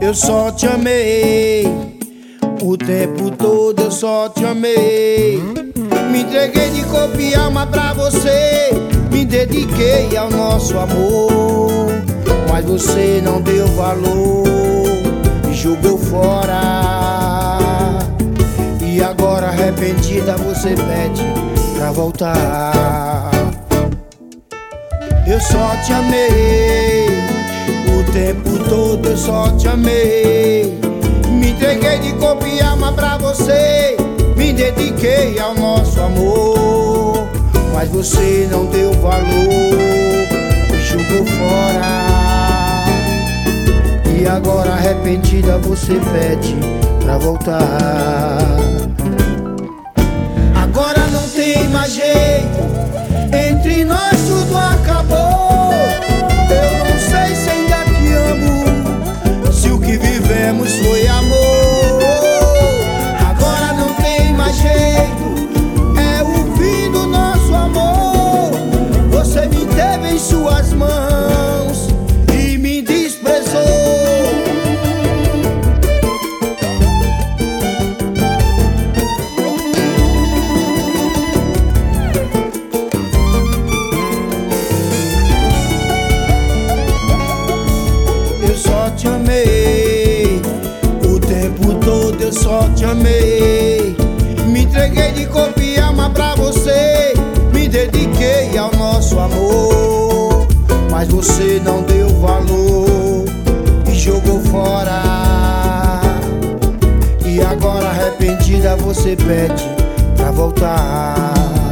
Eu só te amei, o tempo todo eu só te amei. Me entreguei de corpo e alma pra você, me dediquei ao nosso amor. Mas você não deu valor e jogou fora. E agora arrependida você pede pra voltar. Eu só te amei, o tempo todo eu só te amei. Me entreguei de corpo e alma pra você, me dediquei ao nosso amor. Mas você não deu valor, me jogou fora. E agora arrependida você pede pra voltar. Agora não tem mais jeito, entre nós tudo acabou. Eu não sei se ainda te amo, se o que vivemos foi amor. Agora não tem mais jeito, é o fim do nosso amor. Você me teve em suas mãos e me desprezou. Eu só te amei, o tempo todo eu só te amei. Me entreguei de corpo e alma pra você, me dediquei ao nosso amor. Mas você não deu valor e jogou fora. E agora arrependida você pede pra voltar.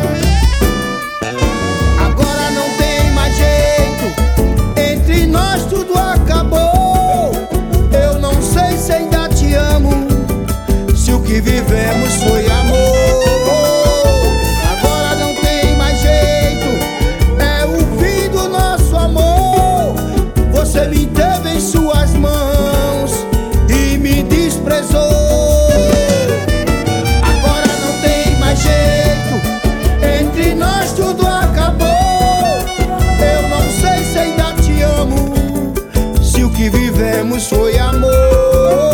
Agora não tem mais jeito, entre nós tudo acabou. Eu não sei se ainda te amo, se o que vivemos foi amor. Agora não tem mais jeito, é o fim do nosso amor. Você me teve em suas mãos e me desprezou. Agora não tem mais jeito, entre nós tudo acabou. Eu não sei se ainda te amo, se o que vivemos foi amor.